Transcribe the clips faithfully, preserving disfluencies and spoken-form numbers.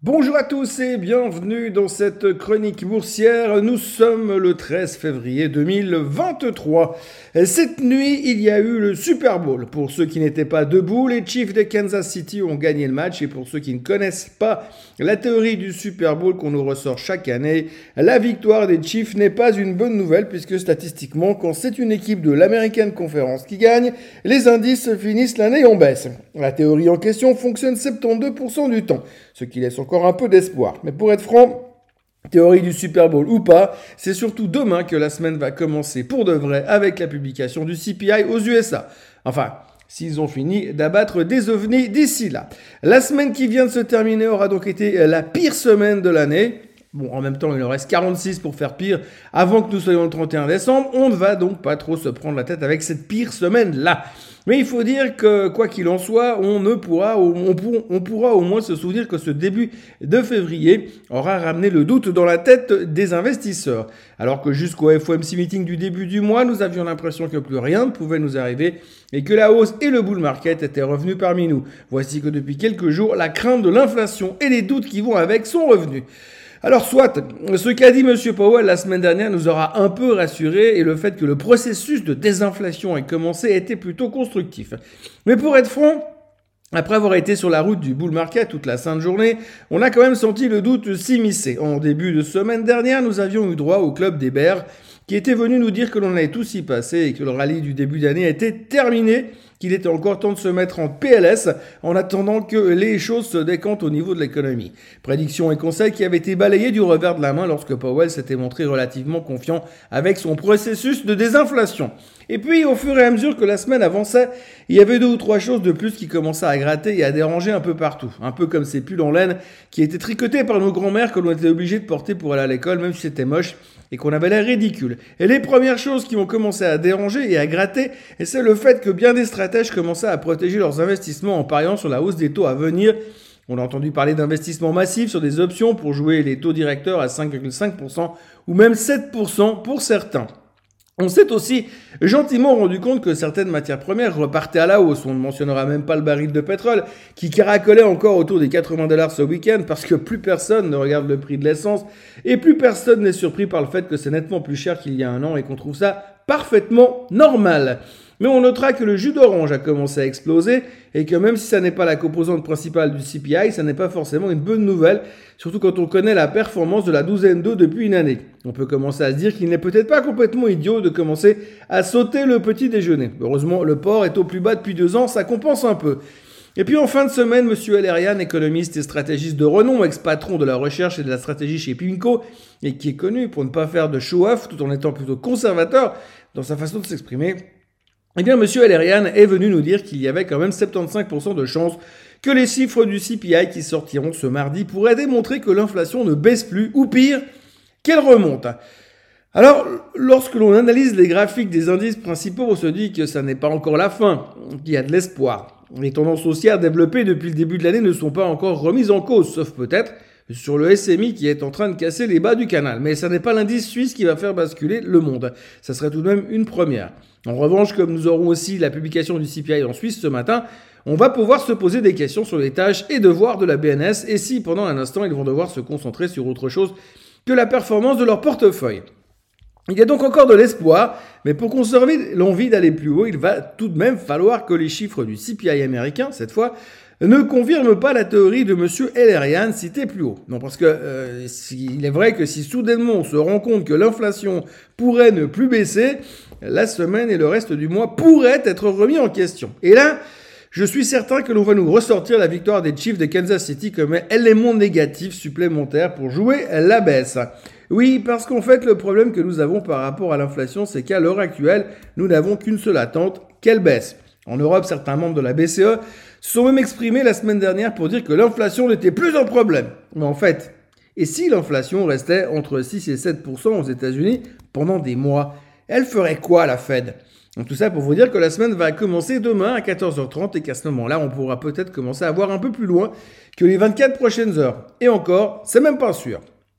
Bonjour à tous et bienvenue dans cette chronique boursière. Nous sommes le treize février deux mille vingt-trois. Cette nuit, il y a eu le Super Bowl. Pour ceux qui n'étaient pas debout, les Chiefs de Kansas City ont gagné le match. Et pour ceux qui ne connaissent pas la théorie du Super Bowl qu'on nous ressort chaque année, la victoire des Chiefs n'est pas une bonne nouvelle puisque statistiquement, quand c'est une équipe de l'American Conference qui gagne, les indices finissent l'année en baisse. La théorie en question fonctionne soixante-douze pour cent du temps, ce qui laisse encore un peu d'espoir. Mais pour être franc, théorie du Super Bowl ou pas, c'est surtout demain que la semaine va commencer pour de vrai avec la publication du C P I aux U S A. Enfin, s'ils ont fini d'abattre des ovnis d'ici là. La semaine qui vient de se terminer aura donc été la pire semaine de l'année. Bon, en même temps, il en reste quarante-six pour faire pire avant que nous soyons le trente et un décembre. On ne va donc pas trop se prendre la tête avec cette pire semaine-là. Mais il faut dire que, quoi qu'il en soit, on ne pourra, on, pour, on pourra au moins se souvenir que ce début de février aura ramené le doute dans la tête des investisseurs. Alors que jusqu'au F O M C meeting du début du mois, nous avions l'impression que plus rien ne pouvait nous arriver et que la hausse et le bull market étaient revenus parmi nous. Voici que depuis quelques jours, la crainte de l'inflation et les doutes qui vont avec sont revenus. Alors soit, ce qu'a dit M. Powell la semaine dernière nous aura un peu rassurés et le fait que le processus de désinflation ait commencé était plutôt constructif. Mais pour être franc, après avoir été sur la route du bull market toute la sainte journée, on a quand même senti le doute s'immiscer. En début de semaine dernière, nous avions eu droit au club des bears qui était venu nous dire que l'on allait tous y passer et que le rallye du début d'année était terminé, qu'il était encore temps de se mettre en P L S en attendant que les choses se décantent au niveau de l'économie. Prédictions et conseils qui avaient été balayés du revers de la main lorsque Powell s'était montré relativement confiant avec son processus de désinflation. Et puis, au fur et à mesure que la semaine avançait, il y avait deux ou trois choses de plus qui commençaient à gratter et à déranger un peu partout. Un peu comme ces pulls en laine qui étaient tricotés par nos grands-mères que l'on était obligés de porter pour aller à l'école, même si c'était moche et qu'on avait l'air ridicule. Et les premières choses qui ont commencé à déranger et à gratter, et c'est le fait que bien des stratèges commençaient à protéger leurs investissements en pariant sur la hausse des taux à venir. On a entendu parler d'investissements massifs sur des options pour jouer les taux directeurs à cinq virgule cinq pour cent ou même sept pour cent pour certains. On s'est aussi gentiment rendu compte que certaines matières premières repartaient à la hausse. On ne mentionnera même pas le baril de pétrole qui caracolait encore autour des quatre-vingts dollars ce week-end parce que plus personne ne regarde le prix de l'essence et plus personne n'est surpris par le fait que c'est nettement plus cher qu'il y a un an et qu'on trouve ça parfaitement normal. Mais on notera que le jus d'orange a commencé à exploser et que même si ça n'est pas la composante principale du C P I, ça n'est pas forcément une bonne nouvelle, surtout quand on connaît la performance de la douzaine d'eau depuis une année. On peut commencer à se dire qu'il n'est peut-être pas complètement idiot de commencer à sauter le petit déjeuner. Heureusement, le porc est au plus bas depuis deux ans, ça compense un peu. Et puis en fin de semaine, M. El-Erian, économiste et stratégiste de renom, ex-patron de la recherche et de la stratégie chez PIMCO, et qui est connu pour ne pas faire de show-off tout en étant plutôt conservateur dans sa façon de s'exprimer, eh bien, M. El-Erian est venu nous dire qu'il y avait quand même soixante-quinze pour cent de chances que les chiffres du C P I qui sortiront ce mardi pourraient démontrer que l'inflation ne baisse plus, ou pire, qu'elle remonte. Alors, lorsque l'on analyse les graphiques des indices principaux, on se dit que ça n'est pas encore la fin, qu'il y a de l'espoir. Les tendances haussières développées depuis le début de l'année ne sont pas encore remises en cause, sauf peut-être sur le S M I qui est en train de casser les bas du canal. Mais ça n'est pas l'indice suisse qui va faire basculer le monde. Ça serait tout de même une première. En revanche, comme nous aurons aussi la publication du C P I en Suisse ce matin, on va pouvoir se poser des questions sur les tâches et devoirs de la B N S et si pendant un instant ils vont devoir se concentrer sur autre chose que la performance de leur portefeuille. Il y a donc encore de l'espoir, mais pour conserver l'envie d'aller plus haut, il va tout de même falloir que les chiffres du C P I américain, cette fois, ne confirment pas la théorie de M. El-Erian citée plus haut. Non, parce que euh, il est vrai que si soudainement on se rend compte que l'inflation pourrait ne plus baisser, la semaine et le reste du mois pourraient être remis en question. Et là, je suis certain que l'on va nous ressortir la victoire des Chiefs de Kansas City comme élément négatif supplémentaire pour jouer la baisse. Oui, parce qu'en fait, le problème que nous avons par rapport à l'inflation, c'est qu'à l'heure actuelle, nous n'avons qu'une seule attente, qu'elle baisse. En Europe, certains membres de la B C E se sont même exprimés la semaine dernière pour dire que l'inflation n'était plus un problème. Mais en fait, et si l'inflation restait entre six et sept pour cent aux États-Unis pendant des mois, elle ferait quoi la Fed ? Donc tout ça pour vous dire que la semaine va commencer demain à quatorze heures trente et qu'à ce moment-là, on pourra peut-être commencer à voir un peu plus loin que les vingt-quatre prochaines heures. Et encore, c'est même pas sûr.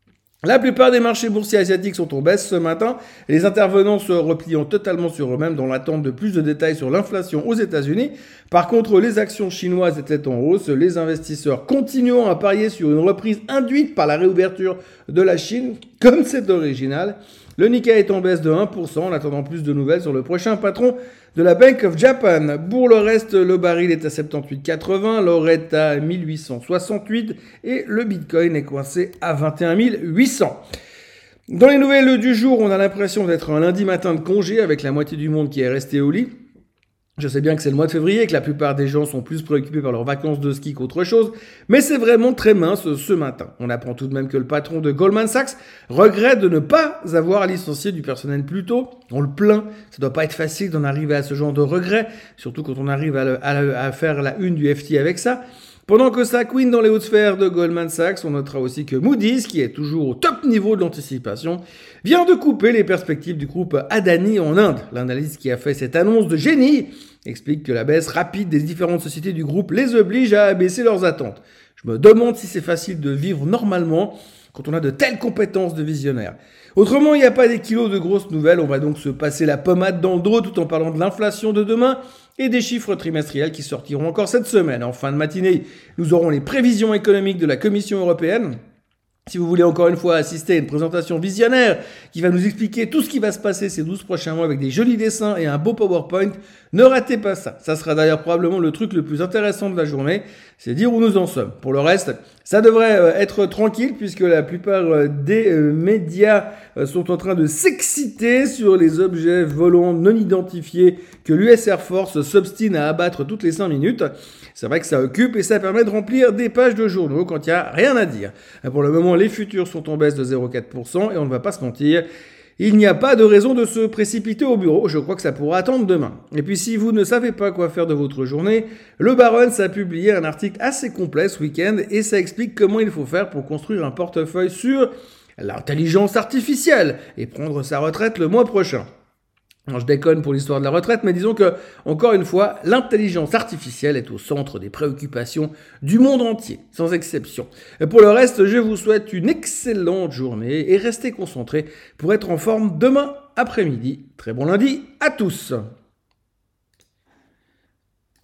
La plupart des marchés boursiers asiatiques sont en baisse ce matin, et les intervenants se repliant totalement sur eux-mêmes dans l'attente de plus de détails sur l'inflation aux États-Unis. Par contre, les actions chinoises étaient en hausse, les investisseurs continuant à parier sur une reprise induite par la réouverture de la Chine, comme c'est original. Le Nikkei est en baisse de un pour cent en attendant plus de nouvelles sur le prochain patron de la Bank of Japan. Pour le reste, le baril est à soixante-dix-huit virgule quatre-vingts, l'or est à mille huit cent soixante-huit et le Bitcoin est coincé à vingt et un mille huit cents. Dans les nouvelles du jour, on a l'impression d'être un lundi matin de congé avec la moitié du monde qui est resté au lit. Je sais bien que c'est le mois de février et que la plupart des gens sont plus préoccupés par leurs vacances de ski qu'autre chose, mais c'est vraiment très mince ce matin. On apprend tout de même que le patron de Goldman Sachs regrette de ne pas avoir licencié du personnel plus tôt. On le plaint, ça doit pas être facile d'en arriver à ce genre de regret, surtout quand on arrive à, le, à, le, à faire la une du F T avec ça. Pendant que ça couine dans les hautes sphères de Goldman Sachs, on notera aussi que Moody's, qui est toujours au top niveau de l'anticipation, vient de couper les perspectives du groupe Adani en Inde. L'analyste qui a fait cette annonce de génie explique que la baisse rapide des différentes sociétés du groupe les oblige à abaisser leurs attentes. Je me demande si c'est facile de vivre normalement quand on a de telles compétences de visionnaire. Autrement, il n'y a pas des kilos de grosses nouvelles, on va donc se passer la pommade dans le dos tout en parlant de l'inflation de demain et des chiffres trimestriels qui sortiront encore cette semaine. En fin de matinée, nous aurons les prévisions économiques de la Commission européenne. Si vous voulez encore une fois assister à une présentation visionnaire qui va nous expliquer tout ce qui va se passer ces douze prochains mois avec des jolis dessins et un beau PowerPoint, ne ratez pas ça. Ça sera d'ailleurs probablement le truc le plus intéressant de la journée, c'est dire où nous en sommes. Pour le reste, ça devrait être tranquille puisque la plupart des médias sont en train de s'exciter sur les objets volants non identifiés que l'U S Air Force s'obstine à abattre toutes les cinq minutes. C'est vrai que ça occupe et ça permet de remplir des pages de journaux quand il n'y a rien à dire. Pour le moment, les futurs sont en baisse de zéro virgule quatre pour cent et on ne va pas se mentir, il n'y a pas de raison de se précipiter au bureau. Je crois que ça pourra attendre demain. Et puis si vous ne savez pas quoi faire de votre journée, le Barron's a publié un article assez complet ce week-end et ça explique comment il faut faire pour construire un portefeuille sur l'intelligence artificielle et prendre sa retraite le mois prochain. Alors, je déconne pour l'histoire de la retraite, mais disons que, encore une fois, l'intelligence artificielle est au centre des préoccupations du monde entier, sans exception. Et pour le reste, je vous souhaite une excellente journée et restez concentrés pour être en forme demain après-midi. Très bon lundi à tous!